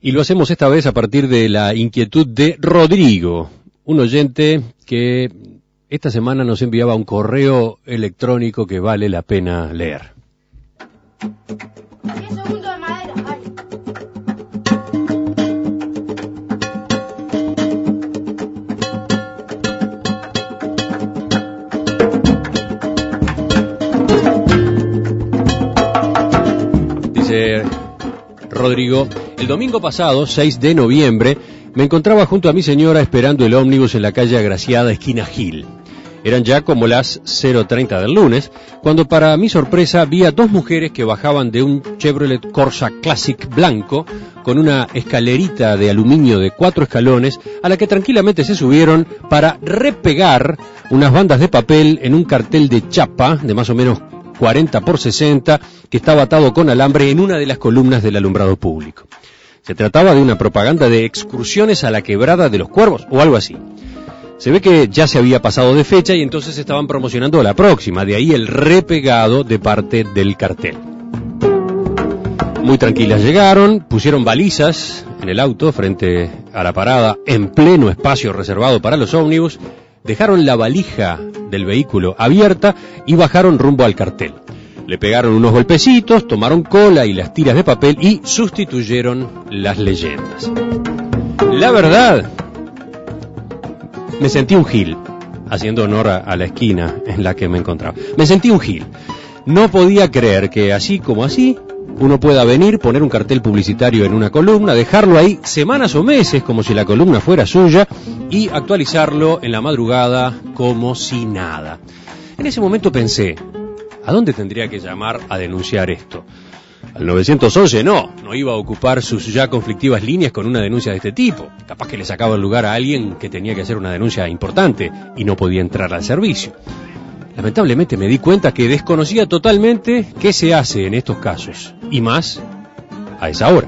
Y lo hacemos esta vez a partir de la inquietud de Rodrigo, un oyente que esta semana nos enviaba un correo electrónico que vale la pena leer. 10 segundos de madera, vale. Dice Rodrigo, el domingo pasado, 6 de noviembre, me encontraba junto a mi señora esperando el ómnibus en la calle Agraciada, esquina Gil. Eran ya como las 0:30 del lunes, cuando para mi sorpresa vi a dos mujeres que bajaban de un Chevrolet Corsa Classic blanco con una escalerita de aluminio de 4 escalones a la que tranquilamente se subieron para repegar unas bandas de papel en un cartel de chapa de más o menos 40 por 60 que estaba atado con alambre en una de las columnas del alumbrado público. Se trataba de una propaganda de excursiones a la Quebrada de los Cuervos o algo así. Se ve que ya se había pasado de fecha y entonces estaban promocionando la próxima, de ahí el repegado de parte del cartel. Muy tranquilas llegaron, pusieron balizas en el auto frente a la parada en pleno espacio reservado para los ómnibus, dejaron la valija del vehículo abierta y bajaron rumbo al cartel. Le pegaron unos golpecitos, tomaron cola y las tiras de papel y sustituyeron las leyendas. La verdad, me sentí un gil, haciendo honor a la esquina en la que me encontraba. Me sentí un gil. No podía creer que así como así uno pueda venir, poner un cartel publicitario en una columna, dejarlo ahí semanas o meses como si la columna fuera suya y actualizarlo en la madrugada como si nada. En ese momento pensé, ¿a dónde tendría que llamar a denunciar esto? Al 911 no iba a ocupar sus ya conflictivas líneas con una denuncia de este tipo. Capaz que le sacaba el lugar a alguien que tenía que hacer una denuncia importante y no podía entrar al servicio. Lamentablemente me di cuenta que desconocía totalmente qué se hace en estos casos, y más a esa hora.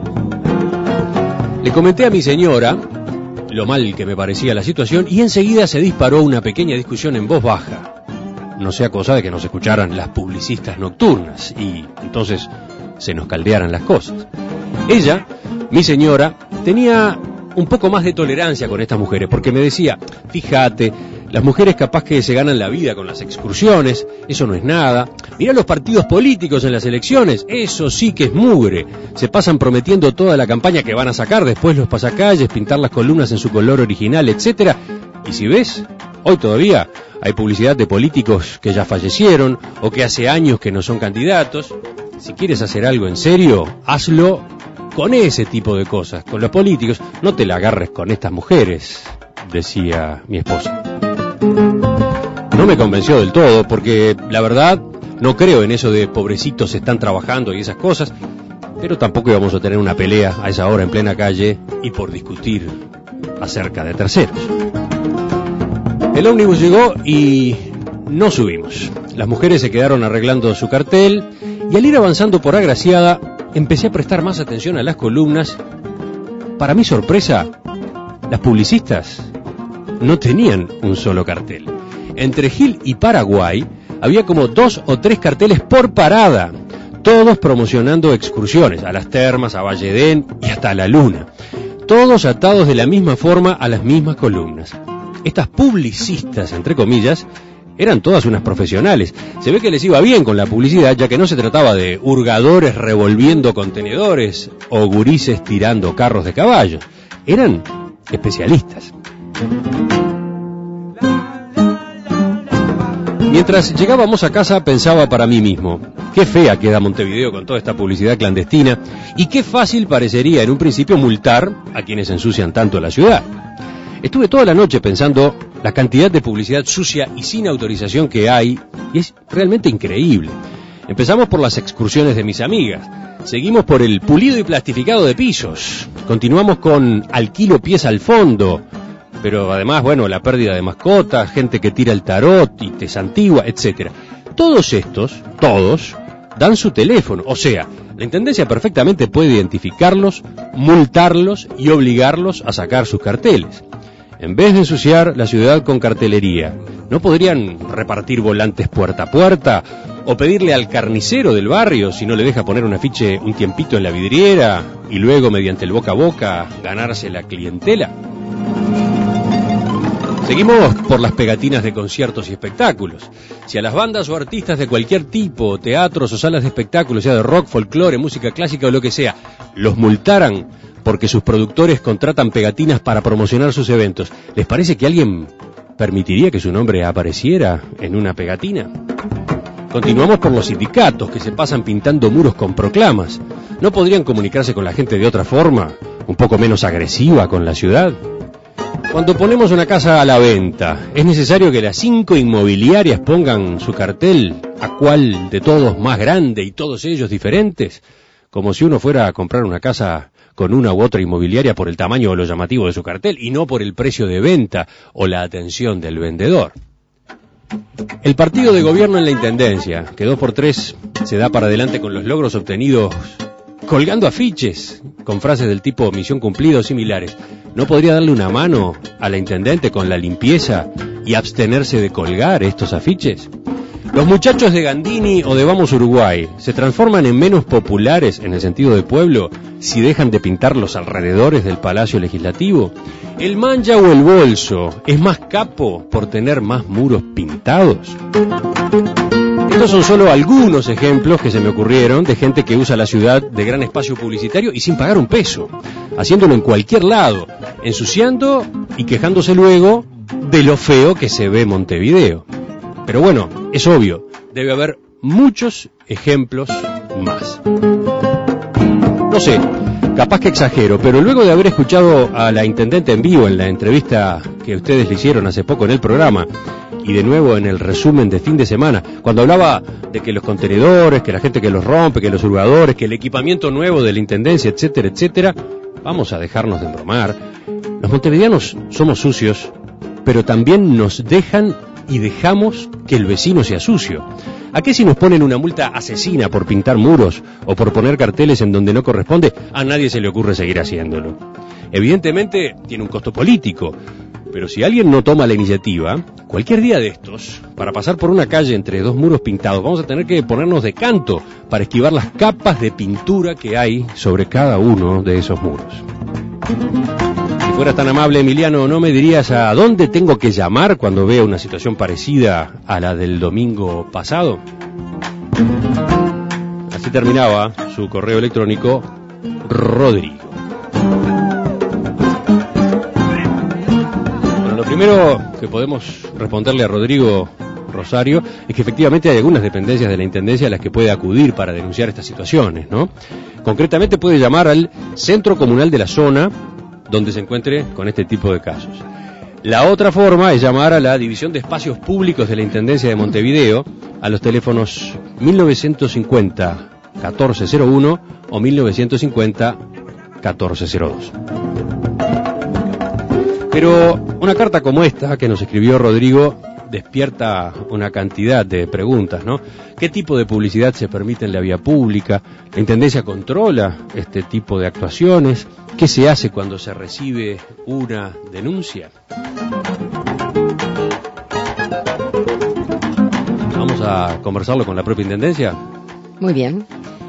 Le comenté a mi señora lo mal que me parecía la situación y enseguida se disparó una pequeña discusión en voz baja. No sea cosa de que nos escucharan las publicistas nocturnas y entonces se nos caldearan las cosas. Ella, mi señora, tenía un poco más de tolerancia con estas mujeres porque me decía, fíjate, las mujeres capaz que se ganan la vida con las excursiones, eso no es nada. Mirá los partidos políticos en las elecciones, eso sí que es mugre. Se pasan prometiendo toda la campaña que van a sacar, después los pasacalles, pintar las columnas en su color original, etcétera. Y si ves, hoy todavía hay publicidad de políticos que ya fallecieron o que hace años que no son candidatos. Si quieres hacer algo en serio, hazlo con ese tipo de cosas, con los políticos. No te la agarres con estas mujeres, decía mi esposa. No me convenció del todo, porque la verdad no creo en eso de pobrecitos están trabajando y esas cosas, pero tampoco íbamos a tener una pelea a esa hora en plena calle y por discutir acerca de terceros. El ómnibus llegó y no subimos. Las mujeres se quedaron arreglando su cartel y al ir avanzando por Agraciada empecé a prestar más atención a las columnas. Para mi sorpresa, las publicistas no tenían un solo cartel. Entre Gil y Paraguay había como 2 o 3 carteles por parada, todos promocionando excursiones a las termas, a Valledén y hasta a la Luna, todos atados de la misma forma a las mismas columnas. Estas publicistas, entre comillas, eran todas unas profesionales. Se ve que les iba bien con la publicidad, ya que no se trataba de hurgadores revolviendo contenedores o gurises tirando carros de caballos. Eran especialistas. Mientras llegábamos a casa pensaba para mí mismo, qué fea queda Montevideo con toda esta publicidad clandestina y qué fácil parecería en un principio multar a quienes ensucian tanto la ciudad. Estuve toda la noche pensando la cantidad de publicidad sucia y sin autorización que hay y es realmente increíble. Empezamos por las excursiones de mis amigas, seguimos por el pulido y plastificado de pisos, continuamos con alquilo pies al fondo, pero además, bueno, la pérdida de mascotas, gente que tira el tarot y te santigua, etcétera. Todos estos, dan su teléfono, o sea, la Intendencia perfectamente puede identificarlos, multarlos y obligarlos a sacar sus carteles. En vez de ensuciar la ciudad con cartelería, ¿no podrían repartir volantes puerta a puerta? ¿O pedirle al carnicero del barrio, si no le deja poner un afiche un tiempito en la vidriera, y luego, mediante el boca a boca, ganarse la clientela? Seguimos por las pegatinas de conciertos y espectáculos. Si a las bandas o artistas de cualquier tipo, teatros o salas de espectáculos, sea de rock, folclore, música clásica o lo que sea, los multaran porque sus productores contratan pegatinas para promocionar sus eventos, ¿les parece que alguien permitiría que su nombre apareciera en una pegatina? Continuamos por los sindicatos que se pasan pintando muros con proclamas. ¿No podrían comunicarse con la gente de otra forma, un poco menos agresiva con la ciudad? Cuando ponemos una casa a la venta, ¿es necesario que las 5 inmobiliarias pongan su cartel a cuál de todos más grande y todos ellos diferentes? Como si uno fuera a comprar una casa con una u otra inmobiliaria por el tamaño o lo llamativo de su cartel y no por el precio de venta o la atención del vendedor. El partido de gobierno en la intendencia, que 2x3 se da para adelante con los logros obtenidos colgando afiches con frases del tipo misión cumplida o similares, ¿no podría darle una mano a la intendente con la limpieza y abstenerse de colgar estos afiches? ¿Los muchachos de Gandini o de Vamos Uruguay se transforman en menos populares en el sentido de pueblo si dejan de pintar los alrededores del Palacio Legislativo? ¿El Manja o el Bolso es más capo por tener más muros pintados? Estos son solo algunos ejemplos que se me ocurrieron de gente que usa la ciudad de gran espacio publicitario y sin pagar un peso, haciéndolo en cualquier lado, ensuciando y quejándose luego de lo feo que se ve Montevideo. Pero bueno, es obvio, debe haber muchos ejemplos más. No sé, capaz que exagero, pero luego de haber escuchado a la intendente en vivo en la entrevista que ustedes le hicieron hace poco en el programa, y de nuevo en el resumen de fin de semana, cuando hablaba de que los contenedores, que la gente que los rompe, que los hurgadores, que el equipamiento nuevo de la intendencia, etcétera, etcétera, vamos a dejarnos de embromar. Los montevideanos somos sucios, pero también nos dejan y dejamos que el vecino sea sucio. ¿A qué si nos ponen una multa asesina por pintar muros o por poner carteles en donde no corresponde? A nadie se le ocurre seguir haciéndolo. Evidentemente tiene un costo político, pero si alguien no toma la iniciativa, cualquier día de estos, para pasar por una calle entre dos muros pintados, vamos a tener que ponernos de canto para esquivar las capas de pintura que hay sobre cada uno de esos muros. Si fueras tan amable, Emiliano, ¿no me dirías a dónde tengo que llamar cuando vea una situación parecida a la del domingo pasado? Así terminaba su correo electrónico, Rodrigo. Bueno, lo primero que podemos responderle a Rodrigo Rosario es que efectivamente hay algunas dependencias de la Intendencia a las que puede acudir para denunciar estas situaciones, ¿no? Concretamente puede llamar al Centro Comunal de la zona donde se encuentre con este tipo de casos. La otra forma es llamar a la División de Espacios Públicos de la Intendencia de Montevideo a los teléfonos 1950-1401 o 1950-1402. Pero una carta como esta que nos escribió Rodrigo despierta una cantidad de preguntas, ¿no? ¿Qué tipo de publicidad se permite en la vía pública? ¿La Intendencia controla este tipo de actuaciones? ¿Qué se hace cuando se recibe una denuncia? Vamos a conversarlo con la propia Intendencia. Muy bien.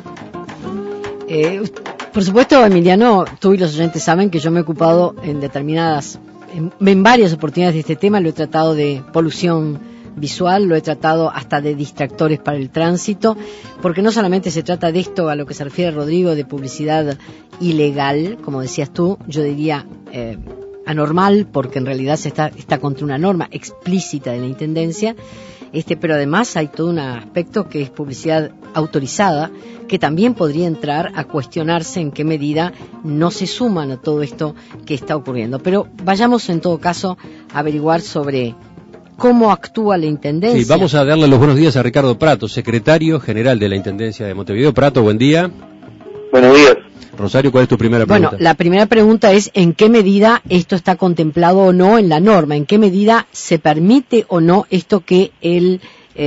Por supuesto, Emiliano, tú y los oyentes saben que yo me he ocupado en varias oportunidades de este tema. Lo he tratado de polución visual, lo he tratado hasta de distractores para el tránsito, porque no solamente se trata de esto a lo que se refiere Rodrigo, de publicidad ilegal, como decías tú, yo diría anormal, porque en realidad está contra una norma explícita de la Intendencia, pero además hay todo un aspecto que es publicidad autorizada, que también podría entrar a cuestionarse en qué medida no se suman a todo esto que está ocurriendo. Pero vayamos en todo caso a averiguar sobre cómo actúa la Intendencia. Sí, vamos a darle los buenos días a Ricardo Prato, secretario general de la Intendencia de Montevideo. Prato, buen día. Buenos días. Rosario, ¿cuál es tu primera pregunta? Bueno, la primera pregunta es ¿en qué medida esto está contemplado o no en la norma? ¿En qué medida se permite o no esto que el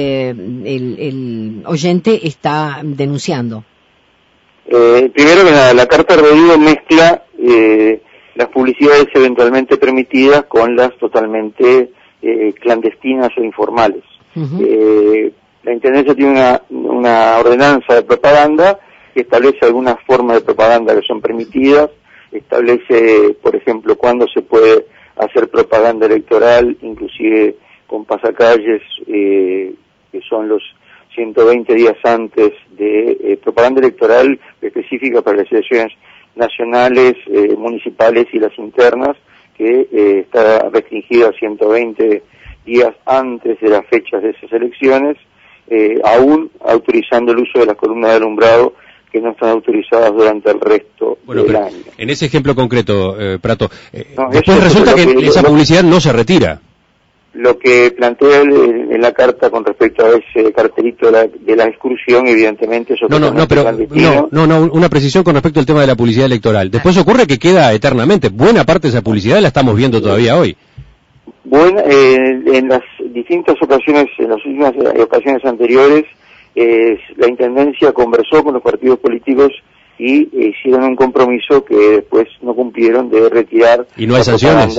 oyente está denunciando? Primero que nada, la carta de Rodrigo mezcla las publicidades eventualmente permitidas con las totalmente clandestinas o informales. Uh-huh. La Intendencia tiene una ordenanza de propaganda que establece algunas formas de propaganda que son permitidas, establece, por ejemplo, cuándo se puede hacer propaganda electoral, inclusive con pasacalles, que son los 120 días antes de propaganda electoral específica para las elecciones nacionales, municipales y las internas, que está restringida a 120 días antes de las fechas de esas elecciones, aún autorizando el uso de las columnas de alumbrado que no están autorizadas durante el resto del año. En ese ejemplo concreto, Prato, No, después resulta que esa publicidad no se retira. Lo que plantea en la carta con respecto a ese cartelito de la excursión, evidentemente eso una precisión con respecto al tema de la publicidad electoral. Después ocurre que queda eternamente. Buena parte de esa publicidad la estamos viendo todavía hoy. Bueno, en las distintas ocasiones, en las últimas ocasiones anteriores, la Intendencia conversó con los partidos políticos y hicieron un compromiso que después no cumplieron de retirar. ¿Y no hay sanciones?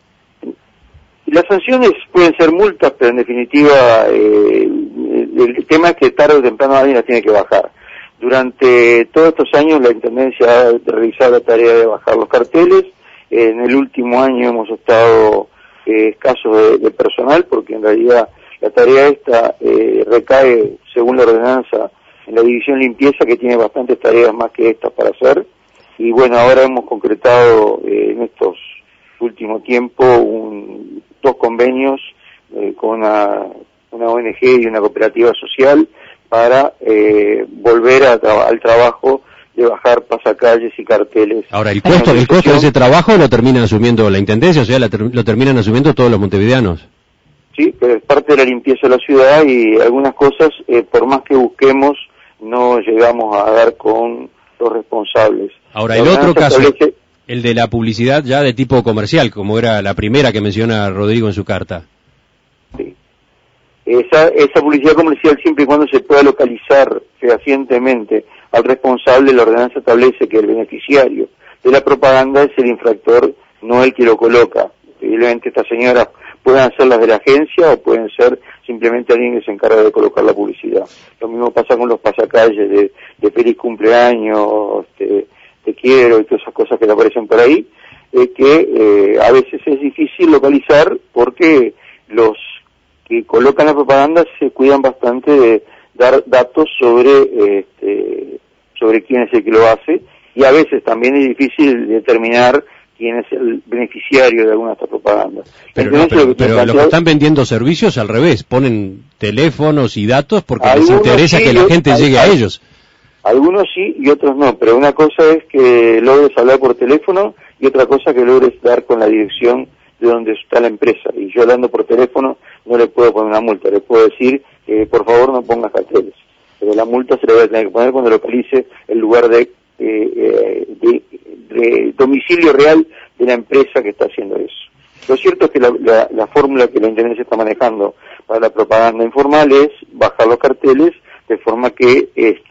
Las sanciones pueden ser multas, pero en definitiva el tema es que tarde o temprano alguien las tiene que bajar. Durante todos estos años la Intendencia ha realizado la tarea de bajar los carteles. En el último año hemos estado escasos de personal, porque en realidad la tarea esta recae, según la ordenanza, en la división limpieza, que tiene bastantes tareas más que estas para hacer. Y bueno, ahora hemos concretado en estos últimos tiempos dos convenios con una ONG y una cooperativa social para volver al trabajo de bajar pasacalles y carteles. Ahora, el costo de ese trabajo lo termina asumiendo la Intendencia, o sea, lo terminan asumiendo todos los montevideanos. Sí, pero es parte de la limpieza de la ciudad y algunas cosas, por más que busquemos, no llegamos a dar con los responsables. Ahora, el otro caso, el de la publicidad ya de tipo comercial, como era la primera que menciona Rodrigo en su carta. Sí. Esa publicidad comercial, siempre y cuando se pueda localizar fehacientemente al responsable, la ordenanza establece que el beneficiario de la propaganda es el infractor, no el que lo coloca. Evidentemente estas señoras pueden ser las de la agencia o pueden ser simplemente alguien que se encarga de colocar la publicidad. Lo mismo pasa con los pasacalles de feliz cumpleaños, te quiero y todas esas cosas que le aparecen por ahí, que a veces es difícil localizar porque los que colocan la propaganda se cuidan bastante de dar datos sobre quién es el que lo hace, y a veces también es difícil determinar quién es el beneficiario de alguna de estas propagandas. Pero los que están vendiendo servicios al revés, ponen teléfonos y datos porque les interesa que la gente llegue a ellos. Algunos sí y otros no, pero una cosa es que logres hablar por teléfono y otra cosa que logres dar con la dirección de donde está la empresa. Y yo hablando por teléfono no le puedo poner una multa, le puedo decir que por favor no pongas carteles. Pero la multa se le va a tener que poner cuando localice el lugar de domicilio real de la empresa que está haciendo eso. Lo cierto es que la fórmula que la Intendencia está manejando para la propaganda informal es bajar los carteles de forma que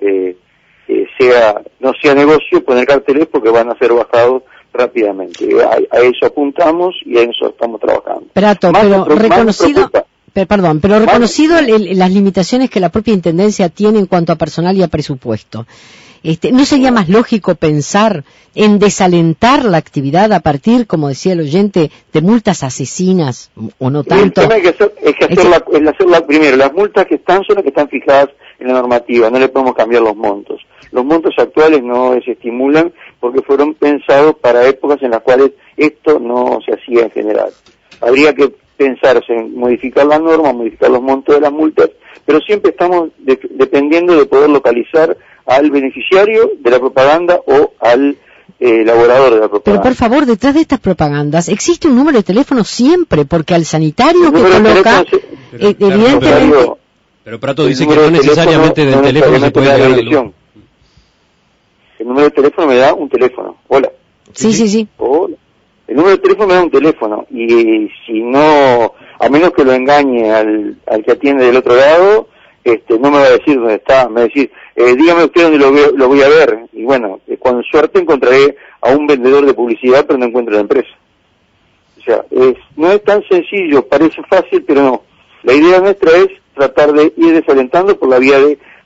no sea negocio poner carteles, porque van a ser bajados rápidamente. A eso apuntamos y a eso estamos trabajando. Prato, pero reconocido las limitaciones que la propia Intendencia tiene en cuanto a personal y a presupuesto, ¿no sería más lógico pensar en desalentar la actividad a partir, como decía el oyente, de multas asesinas o no tanto? El tema es hacerla primero. Las multas que están son las que están fijadas en la normativa, no le podemos cambiar los montos. Los montos actuales no se estimulan porque fueron pensados para épocas en las cuales esto no se hacía en general. Habría que pensarse en modificar la norma, modificar los montos de las multas, pero siempre estamos dependiendo de poder localizar al beneficiario de la propaganda o al elaborador de la propaganda. Pero por favor, detrás de estas propagandas existe un número de teléfono siempre, porque al sanitario que coloca, evidentemente... Pero Prato dice que no necesariamente del teléfono se puede llegar a la dirección. El número de teléfono me da un teléfono. Hola. Sí. Hola. El número de teléfono me da un teléfono, y si no, a menos que lo engañe al que atiende del otro lado, no me va a decir dónde está, me va a decir, dígame usted dónde lo voy a ver, y bueno, con suerte encontraré a un vendedor de publicidad, pero no encuentro la empresa. O sea, no es tan sencillo, parece fácil, pero no. La idea nuestra es tratar de ir desalentando por la vía de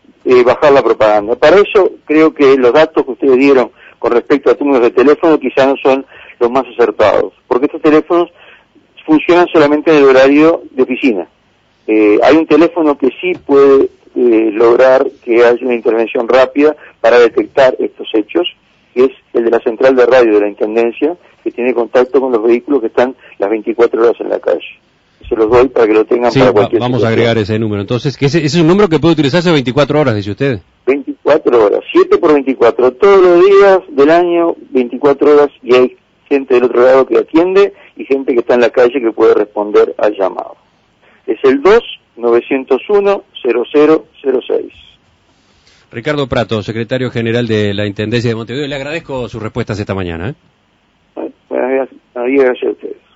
bajar la propaganda. Para eso creo que los datos que ustedes dieron con respecto a números de teléfono quizás no son los más acertados, porque estos teléfonos funcionan solamente en el horario de oficina. Hay un teléfono que sí puede lograr que haya una intervención rápida para detectar estos hechos, que es el de la central de radio de la Intendencia, que tiene contacto con los vehículos que están las 24 horas en la calle. Se los doy para que lo tengan para cualquier vamos situación. a agregar ese número. Entonces, que ese es un número que puede utilizarse 24 horas, dice usted. 24 horas, 7 por 24, todos los días del año, 24 horas, y hay gente del otro lado que atiende y gente que está en la calle que puede responder al llamado. Es el 2-901-0006. Ricardo Prato, secretario general de la Intendencia de Montevideo, le agradezco sus respuestas esta mañana. Bueno, gracias a ustedes.